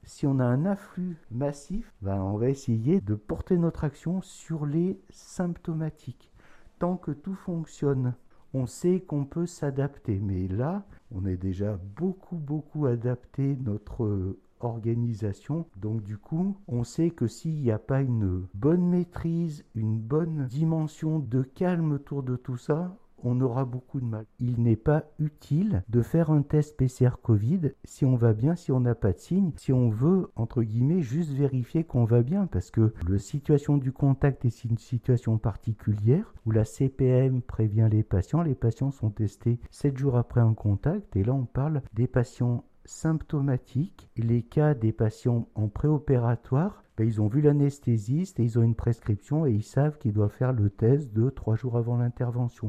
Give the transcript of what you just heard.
Si on a un afflux massif, on va essayer de porter notre action sur les symptomatiques. Tant que tout fonctionne, on sait qu'on peut s'adapter. Mais là, on est déjà beaucoup adapté notre organisation. Donc du coup, on sait que s'il n'y a pas une bonne maîtrise, une bonne dimension de calme autour de tout ça, on aura beaucoup de mal. Il n'est pas utile de faire un test PCR Covid si on va bien, si on n'a pas de signe, si on veut, entre guillemets, juste vérifier qu'on va bien, parce que la situation du contact est une situation particulière où la CPM prévient les patients sont testés 7 jours après un contact, et là on parle des patients symptomatiques. Les cas des patients en préopératoire, ils ont vu l'anesthésiste et ils ont une prescription et ils savent qu'ils doivent faire le test 2-3 jours avant l'intervention.